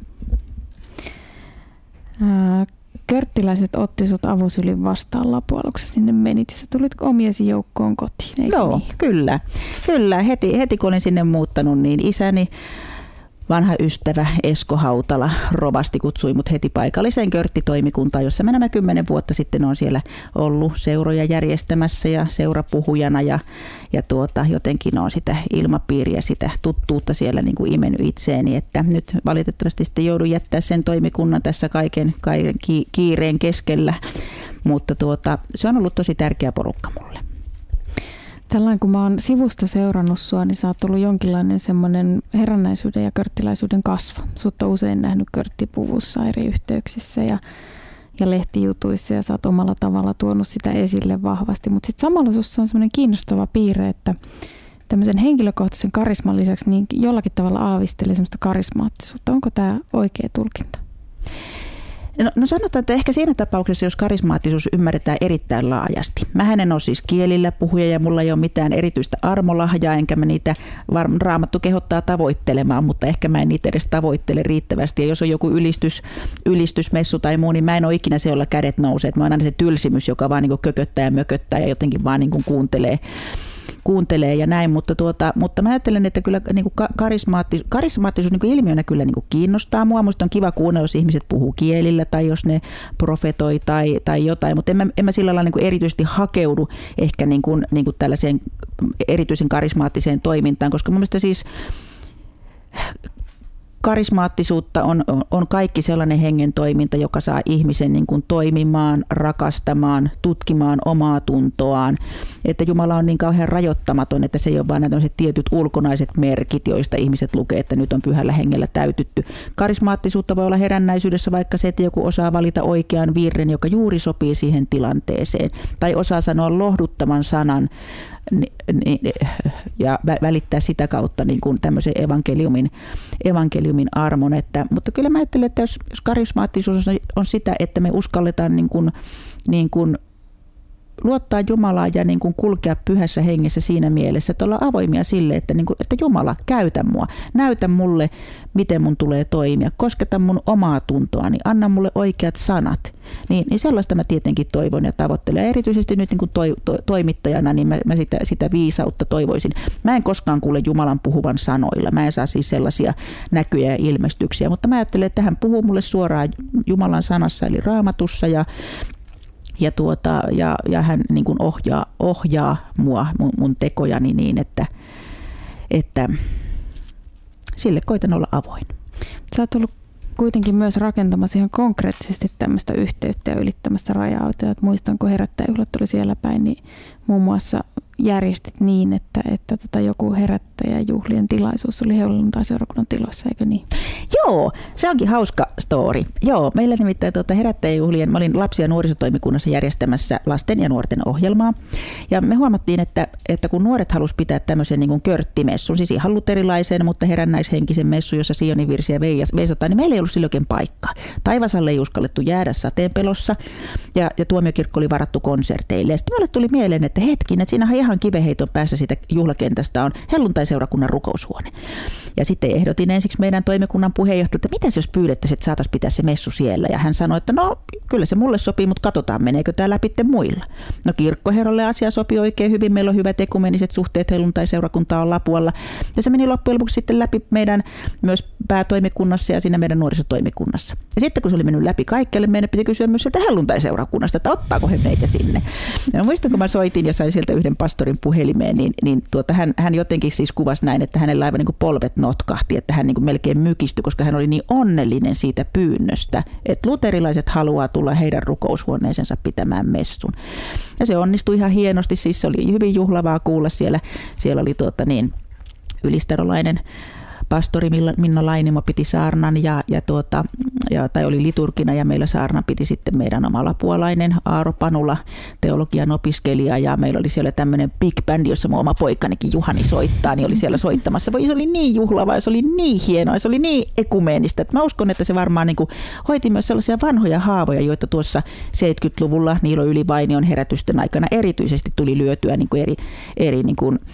Körttiläiset otti sut avosylin vastaan Lapualla, kun sä sinne menit ja sä tulit omiesi joukkoon kotiin, eikö Joo, niin? Kyllä. Heti kun olin sinne muuttanut, niin isäni vanha ystävä Esko Hautala rovasti kutsui mut heti paikalliseen körttitoimikuntaan, jossa mä nämä 10 vuotta sitten on siellä ollut seuroja järjestämässä ja seurapuhujana ja jotenkin on sitä ilmapiiriä, sitä tuttuutta siellä niin kuin imennyt itseeni, että nyt valitettavasti sitten joudun jättää sen toimikunnan tässä kaiken kiireen keskellä, mutta se on ollut tosi tärkeä porukka mulle. Tällainen kun mä oon sivusta seurannut sua, niin sä oot ollut jonkinlainen semmoinen herännäisyyden ja körttiläisyyden kasvo. Sut on usein nähnyt körttipuvussa eri yhteyksissä ja lehtijutuissa ja sä oot omalla tavalla tuonut sitä esille vahvasti. Mutta sitten samalla sussa on semmoinen kiinnostava piirre, että tämmöisen henkilökohtaisen karisman lisäksi niin jollakin tavalla aavistelee semmoista karismaattisuutta. Onko tämä oikea tulkinta? No sanotaan, että ehkä siinä tapauksessa, jos karismaattisuus ymmärretään erittäin laajasti. Mähän en ole siis kielillä puhuja ja mulla ei ole mitään erityistä armolahjaa, enkä mä niitä Raamattu kehottaa tavoittelemaan, mutta ehkä mä en niitä edes tavoittele riittävästi. Ja jos on joku ylistysmessu tai muu, niin mä en ole ikinä se, jolla kädet nousee. Mä oon aina se tylsimys, joka vaan niin kuin kököttää ja mököttää ja jotenkin vaan niin kuin kuuntelee ja näin, mutta mä ajattelen, että kyllä niin kuin karismaattisuus niin kuin ilmiönä kyllä niin kuin kiinnostaa mua. Musta on kiva kuunnella, jos ihmiset puhuu kielillä tai jos ne profetoi tai jotain, mutta en mä sillä lailla niin kuin erityisesti hakeudu ehkä niin kuin tällaiseen erityisen karismaattiseen toimintaan, koska mun mielestä siis karismaattisuutta on kaikki sellainen hengen toiminta, joka saa ihmisen niin kuin toimimaan, rakastamaan, tutkimaan omaa tuntoaan. Että Jumala on niin kauhean rajoittamaton, että se ei ole vain nämä tietyt ulkonaiset merkit, joista ihmiset lukee, että nyt on pyhällä hengellä täytytty. Karismaattisuutta voi olla herännäisyydessä vaikka se, että joku osaa valita oikean virren, joka juuri sopii siihen tilanteeseen. Tai osaa sanoa lohduttavan sanan ja välittää sitä kautta niin kuin tämmöisen evankeliumin armon. Mutta kyllä mä ajattelen, että jos karismaattisuus on sitä, että me uskalletaan niin kuin luottaa Jumalaa ja niin kuin kulkea pyhässä hengessä siinä mielessä, että ollaan avoimia sille, että Jumala, käytä mua, näytä mulle, miten mun tulee toimia, kosketa mun omaa tuntoani, anna mulle oikeat sanat. Niin sellaista mä tietenkin toivon ja tavoittelen. Ja erityisesti nyt niin kuin toimittajana, niin mä sitä viisautta toivoisin. Mä en koskaan kuule Jumalan puhuvan sanoilla. Mä en saa siis sellaisia näkyjä ja ilmestyksiä, mutta mä ajattelen, että hän puhuu mulle suoraan Jumalan sanassa, eli Raamatussa, ja hän niin kuin ohjaa mua, mun tekojani niin, että sille koitan olla avoin. Sä oot ollut kuitenkin myös rakentamassa ihan konkreettisesti tämmöistä yhteyttä ja ylittämässä rajaa. Muistan, kun herättäjäjuhlat tuli siellä päin, niin muun muassa järjestit niin, että joku herättäjäjuhlien tilaisuus oli helluntai-seurakunnan tiloissa, eikö niin? Joo, se onkin hauska story. Joo, meillä nimittäin herättäjäjuhlien, mä olin lapsi- ja nuorisotoimikunnassa järjestämässä lasten ja nuorten ohjelmaa. Ja me huomattiin, että kun nuoret halusi pitää tämmöisen niin kuin körttimessun, siis ihan luterilaisen, mutta herännäishenkisen messun, jossa Sionin virsiä veisataan, niin meillä ei ollut sillä oikein paikkaa. Taivasalle ei uskallettu jäädä sateenpelossa ja tuomiokirkko oli varattu konserteille. Ja sitten meille tuli mieleen, että hetkin, että siinähän ihan kiveheiton päässä siitä juhlakentästä on helluntai-seurakunnan rukoushuone. Ja sitten ehdotin ensiksi meidän toimikunnan puheenjohtajalta, että mitäs jos pyydettäisiin, että saataisiin pitää se messu siellä. Ja hän sanoi, että no kyllä se mulle sopii, mutta katsotaan meneekö tämä läpi muilla. No kirkkoherralle asia sopii oikein hyvin. Meillä on hyvät ekumeniset suhteet, helluntai-seurakuntaa on Lapualla. Ja se meni loppujen lopuksi sitten läpi meidän myös päätoimikunnassa ja siinä meidän nuorisotoimikunnassa. Ja sitten kun se oli mennyt läpi kaikkialle, meidän piti kysyä myös sieltä helluntai-seurakunnasta, että ottaako he meitä sinne. Ja muistan, kun mä soitin ja sain sieltä yhden pastorin puhelimeen, niin hän jotenkin siis kuvasi näin, että hänellä aivan niin kuin polvet notkahti, että hän niin kuin melkein mykistyi, koska hän oli niin onnellinen siitä pyynnöstä, että luterilaiset haluaa tulla heidän rukoushuoneeseensa pitämään messun. Ja se onnistui ihan hienosti, siis se oli hyvin juhlavaa kuulla siellä oli ylistarolainen pastori Minna Lainimo piti saarnan tai oli liturgina ja meillä saarnan piti sitten meidän oma lapualainen Aaro Panula, teologian opiskelija, ja meillä oli siellä tämmöinen big band, jossa mun oma poikanikin Juhani soittaa, niin oli siellä soittamassa. Se oli niin juhlavaa, se oli niin hienoa, se oli niin ekumeenistä, että mä uskon, että se varmaan niin kuin hoiti myös sellaisia vanhoja haavoja, joita tuossa 70-luvulla Niilo Ylivainion herätysten aikana erityisesti tuli lyötyä niin kuin eri niin kuin,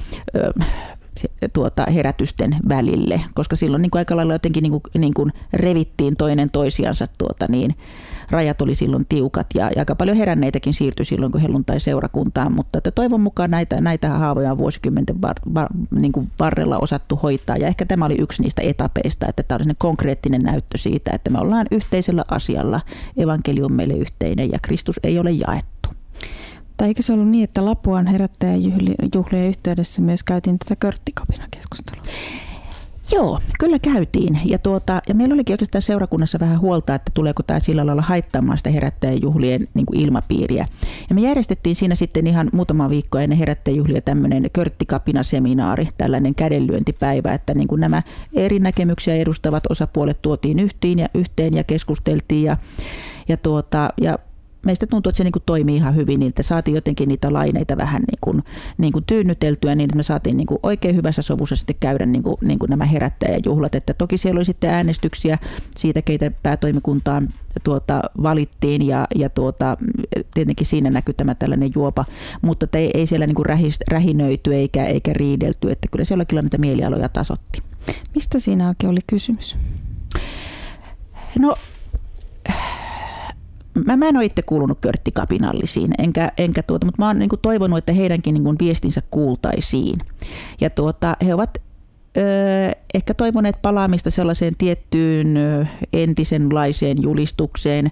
herätysten välille, koska silloin niin kuin aika lailla jotenkin niin kuin revittiin toinen toisiansa, rajat oli silloin tiukat ja aika paljon heränneitäkin siirtyi silloin, kun helluntai-seurakuntaan, mutta että toivon mukaan näitä haavoja on vuosikymmenten niin kuin varrella osattu hoitaa, ja ehkä tämä oli yksi niistä etapeista, että tämä oli konkreettinen näyttö siitä, että me ollaan yhteisellä asialla, evankelium meille yhteinen ja Kristus ei ole jaettu. Tai eikö se ollut niin, että Lapuan herättäjäjuhlien yhteydessä myös käytiin tätä körttikapinakeskustelua? Joo, kyllä käytiin. Ja meillä olikin oikeastaan seurakunnassa vähän huolta, että tuleeko tämä sillä lailla haittaamaan sitä herättäjäjuhlien niin kuin ilmapiiriä. Ja me järjestettiin siinä sitten ihan muutama viikko ennen herättäjäjuhlia tämmöinen körttikapinaseminaari, tällainen kädenlyöntipäivä, että niin kuin nämä eri näkemyksiä edustavat osapuolet tuotiin yhteen ja keskusteltiin ja meistä tuntuu, että se niin kuin toimii ihan hyvin, niin että saatiin jotenkin niitä laineita vähän niin kuin tyynnyteltyä, niin että me saatiin niin kuin oikein hyvässä sovussa sitten käydä niin kuin nämä herättäjäjuhlat. Että toki siellä oli sitten äänestyksiä siitä, keitä päätoimikuntaan valittiin ja tietenkin siinä näkyi tämä tällainen juopa, mutta ei siellä niin kuin rähinöity eikä riidelty, että kyllä siellä kyllä niitä mielialoja tasotti. Mistä siinä oikein oli kysymys? No, mä en ole itse kuulunut körttikapinallisiin, mutta mä oon niin kuin toivonut, että heidänkin niin kuin viestinsä kuultaisiin. Ja he ovat ehkä toivoneet palaamista sellaiseen tiettyyn entisenlaiseen julistukseen.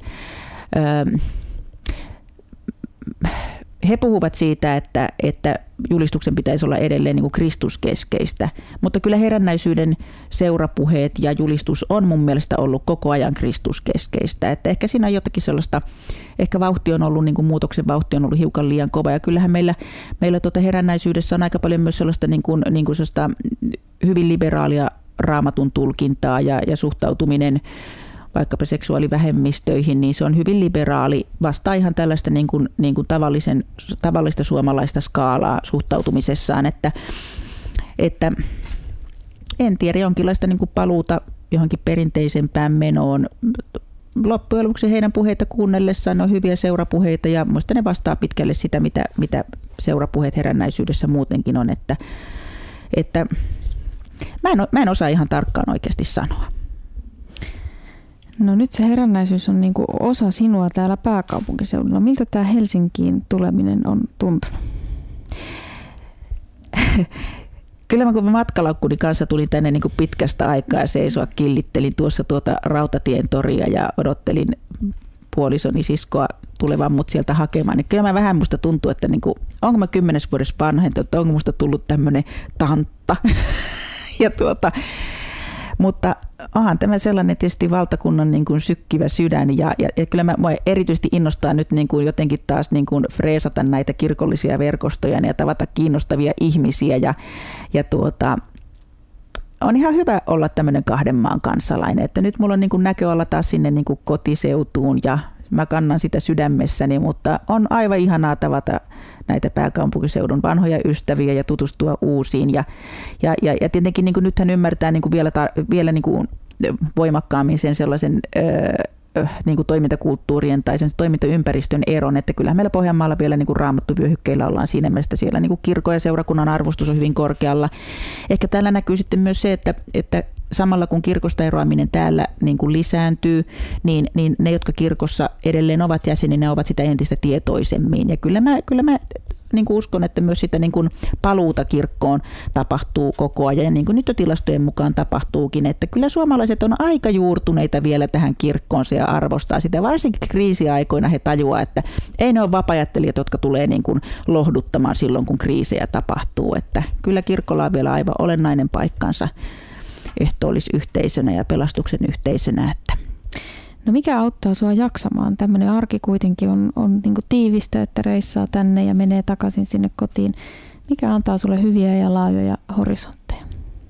He puhuvat siitä, että julistuksen pitäisi olla edelleen niin kuin kristuskeskeistä, mutta kyllä herännäisyyden seurapuheet ja julistus on mun mielestä ollut koko ajan kristuskeskeistä. Että ehkä siinä on jotakin sellaista, ehkä vauhti on ollut, niin kuin muutoksen vauhti on ollut hiukan liian kova, ja kyllähän meillä herännäisyydessä on aika paljon myös sellaista, niin kuin sellaista hyvin liberaalia raamatun tulkintaa ja suhtautuminen vaikkapa seksuaalivähemmistöihin, niin se on hyvin liberaali, vastaa ihan tällaista niin kuin tavallista suomalaista skaalaa suhtautumisessaan, että en tiedä, jonkinlaista niin kuin paluuta johonkin perinteisempään menoon. Loppujen lopuksi heidän puheita kuunnellessaan on hyviä seurapuheita, ja muista ne vastaa pitkälle sitä, mitä seurapuheet herännäisyydessä muutenkin on, että mä en osaa ihan tarkkaan oikeasti sanoa. No nyt se herännäisyys on niin kuin osa sinua täällä pääkaupunkiseudulla. Miltä tämä Helsinkiin tuleminen on tuntunut? Kyllä mä kun matkalaukkuni kanssa tulin tänne niin kuin pitkästä aikaa ja seisoa killittelin tuossa Rautatien toria ja odottelin puolisoni siskoa tulevan mut sieltä hakemaan, niin kyllä mä vähän musta tuntuu, että niin kuin, onko mä 10 vuodessa vanhentunut, että onko musta tullut tämmöinen tantta. Ja mutta onhan tämä sellainen tietysti valtakunnan niin kuin sykkivä sydän, ja kyllä mua erityisesti innostaa nyt niin kuin jotenkin taas niin kuin freesata näitä kirkollisia verkostoja ja tavata kiinnostavia ihmisiä, ja on ihan hyvä olla tämmöinen 2 maan kansalainen, että nyt mulla on niin kuin näköala taas sinne niin kuin kotiseutuun, ja mä kannan sitä sydämessäni, mutta on aivan ihanaa tavata näitä pääkaupunkiseudun vanhoja ystäviä ja tutustua uusiin. Ja tietenkin niin kuin nythän ymmärtää niin kuin vielä niin kuin voimakkaammin sen sellaisen niin kuin toimintakulttuurien tai sen toimintaympäristön eron, että kyllähän meillä Pohjanmaalla vielä niin kuin raamattuvyöhykkeillä ollaan siinä mielessä, siellä niin kuin kirkon ja seurakunnan arvostus on hyvin korkealla. Ehkä täällä näkyy sitten myös se, että samalla kun kirkosta eroaminen täällä niin kuin lisääntyy, niin ne, jotka kirkossa edelleen ovat jäseninä, ovat sitä entistä tietoisemmin. Ja kyllä mä niin kuin uskon, että myös sitä niin kuin paluuta kirkkoon tapahtuu koko ajan, ja niin kuin nyt jo tilastojen mukaan tapahtuukin, että kyllä suomalaiset on aika juurtuneita vielä tähän kirkkoonsa ja arvostaa sitä. Varsinkin kriisiaikoina he tajuaa, että ei ne ole vapaajattelijat, jotka tulee niin kuin lohduttamaan silloin, kun kriisejä tapahtuu. Että kyllä kirkolla on vielä aivan olennainen paikkansa ehtoollisyhteisönä ja pelastuksen yhteisönä. No mikä auttaa sua jaksamaan? Tämmöinen arki kuitenkin on niin kuin tiivistä, että reissaa tänne ja menee takaisin sinne kotiin. Mikä antaa sulle hyviä ja laajoja horisontteja?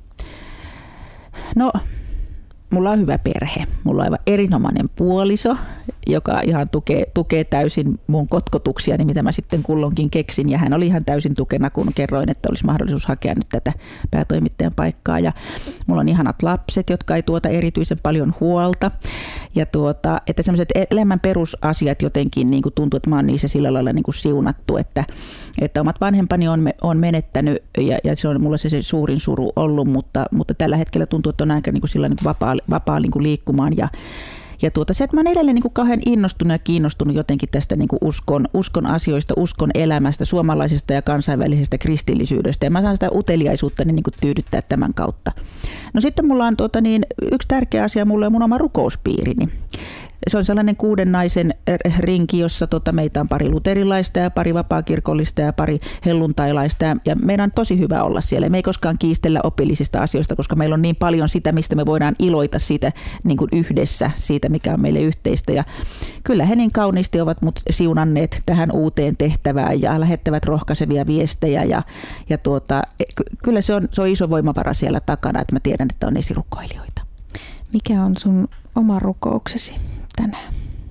No, mulla on hyvä perhe. Mulla on aivan erinomainen puoliso, joka ihan tukee täysin mun kotkotuksiani, mitä mä sitten kulloinkin keksin. Ja hän oli ihan täysin tukena, kun kerroin, että olisi mahdollisuus hakea nyt tätä päätoimittajan paikkaa. Ja mulla on ihanat lapset, jotka ei tuota erityisen paljon huolta. Ja että sellaiset elämän perusasiat jotenkin niin kuin tuntuu, että mä oon niissä sillä lailla niin kuin siunattu, että omat vanhempani on menettänyt, ja se on mulla se suurin suru ollut, mutta tällä hetkellä tuntuu, että on aika niin kuin sillä niin kuin vapaa niin kuin liikkumaan, ja se, että mä oon edelleen niin kuin kauhean innostunut ja kiinnostunut jotenkin tästä niin kuin uskon asioista, uskon elämästä, suomalaisesta ja kansainvälisestä kristillisyydestä, ja mä saan sitä uteliaisuutta niin kuin tyydyttää tämän kautta. No sitten mulla on yksi tärkeä asia, mulla on mun oma rukouspiirini. Se on sellainen 6 naisen rinki, jossa meitä on pari luterilaista ja pari vapaakirkollista ja pari helluntailaista. Ja meidän on tosi hyvä olla siellä. Me ei koskaan kiistellä opillisista asioista, koska meillä on niin paljon sitä, mistä me voidaan iloita siitä niin kuin yhdessä, siitä mikä on meille yhteistä. Ja kyllä he niin kauniisti ovat mut siunanneet tähän uuteen tehtävään ja lähettävät rohkaisevia viestejä. Ja kyllä se on iso voimavara siellä takana, että mä tiedän, että on esirukoilijoita. Mikä on sun oma rukouksesi tänään?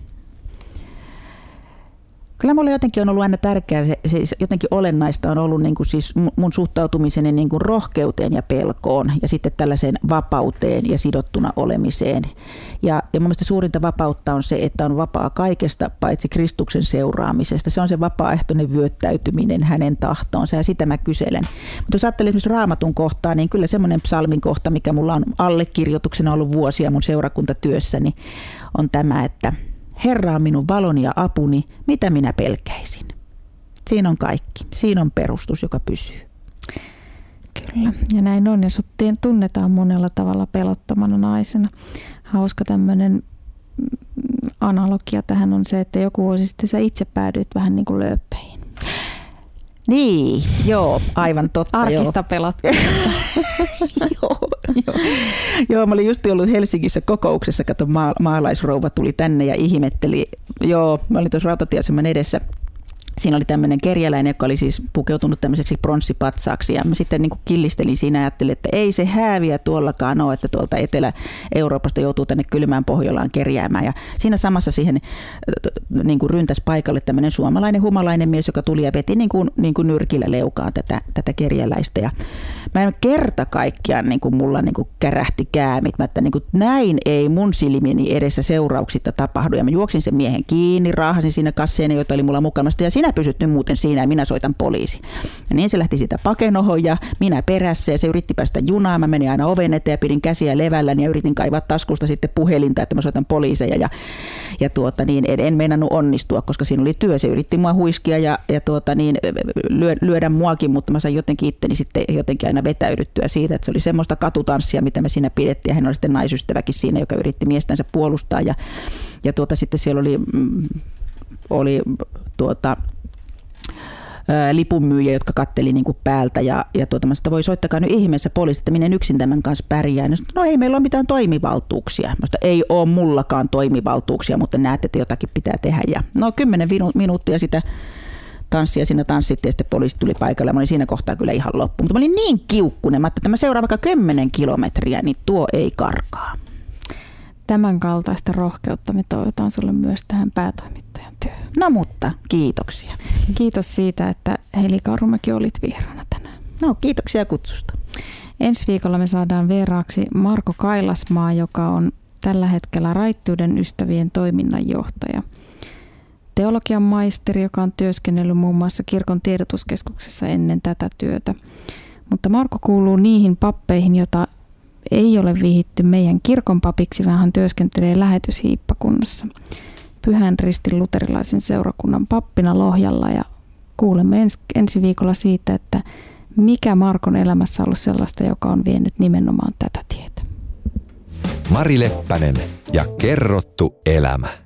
Kyllä mulle jotenkin on ollut aina tärkeää, se jotenkin olennaista on ollut niin kuin siis mun suhtautumiseni niin kuin rohkeuteen ja pelkoon ja sitten tällaiseen vapauteen ja sidottuna olemiseen. Ja mun mielestä suurinta vapautta on se, että on vapaa kaikesta paitsi Kristuksen seuraamisesta. Se on se vapaaehtoinen vyöttäytyminen hänen tahtoonsa ja sitä mä kyselen. Mutta jos ajattelee esimerkiksi Raamatun kohtaa, niin kyllä semmoinen psalmin kohta, mikä mulla on allekirjoituksena ollut vuosia mun seurakuntatyössäni, on tämä, että Herra on minun valoni ja apuni, mitä minä pelkäisin. Siinä on kaikki. Siinä on perustus, joka pysyy. Kyllä, ja näin on. Ja sut tunnetaan monella tavalla pelottomana naisena. Hauska tämmöinen analogia tähän on se, että joku vuosi sitten sä itse päädyit vähän niin kuin lööppeihin. Niin, joo, aivan totta. Arkista pelottomana. Joo, mä olin just ollut Helsingissä kokouksessa, kato maalaisrouva tuli tänne ja ihmetteli. Joo, mä olin tuossa rautatieaseman edessä. Siinä oli tämmöinen kerjäläinen, joka oli siis pukeutunut tämmöiseksi pronssipatsaaksi ja mä sitten niin kuin killistelin siinä ja ajattelin, että ei se hääviä tuollakaan ole, että tuolta Etelä-Euroopasta joutuu tänne kylmään Pohjolaan kerjäämään. Ja siinä samassa siihen niin kuin ryntäsi paikalle tämmöinen suomalainen humalainen mies, joka tuli ja veti niin kuin nyrkillä leukaan tätä kerjäläistä. Ja mä en kerta kaikkiaan niin kuin mulla niin kuin kärähti käämit, että niin kuin näin ei mun silmieni edessä seurauksitta tapahdu. Ja mä juoksin sen miehen kiinni, raahasin siinä kasseina, joita oli mulla mukana. Ja sinä pysyt nyt muuten siinä ja minä soitan poliisi. Ja niin se lähti siitä pakenohon ja minä perässä ja se yritti päästä junaan. Mä menin aina oven eteen ja pidin käsiä levälläni ja yritin kaivaa taskusta sitten puhelinta, että mä soitan poliiseja. En meinannut onnistua, koska siinä oli työ. Se yritti mua huiskia ja lyödä muakin, mutta mä sain jotenkin itteni sitten jotenkin aina vetäydyttyä siitä, että se oli semmoista katutanssia, mitä me siinä pidettiin. Ja hän oli sitten naisystäväkin siinä, joka yritti miestänsä puolustaa. Ja sitten siellä oli lipunmyyjä, jotka katteli niin kuin päältä ja mä sanoin, voi soittakaa nyt ihmeessä poliisi, että minä en yksin tämän kanssa pärjään. No ei meillä ole mitään toimivaltuuksia. Mä sanoin, ei ole mullakaan toimivaltuuksia, mutta näette, että jotakin pitää tehdä. Ja 10 minuuttia sitä tanssia siinä tanssittiin ja sitten poliisi tuli paikalle. Mä olin siinä kohtaa kyllä ihan loppu. Mutta mä olin niin kiukkunen, että mä seuraan vaikka 10 kilometriä, niin tuo ei karkaa. Tämän kaltaista rohkeutta me toivotaan sulle myös tähän päätoimittajan työhön. No mutta, kiitoksia. Kiitos siitä, että Heli Kaurumäki olit vieraana tänään. No, kiitoksia kutsusta. Ensi viikolla me saadaan vieraaksi Marko Kailasmaa, joka on tällä hetkellä Raittiuden ystävien toiminnanjohtaja. Teologian maisteri, joka on työskennellyt muun muassa kirkon tiedotuskeskuksessa ennen tätä työtä. Mutta Marko kuuluu niihin pappeihin, jota ei ole vihitty meidän kirkon papiksi, vaan hän työskentelee lähetyshiippakunnassa Pyhän Ristin luterilaisen seurakunnan pappina Lohjalla ja kuulemme ensi viikolla siitä, että mikä Markon elämässä on ollut sellaista, joka on vienyt nimenomaan tätä tietä. Mari Leppänen ja kerrottu elämä.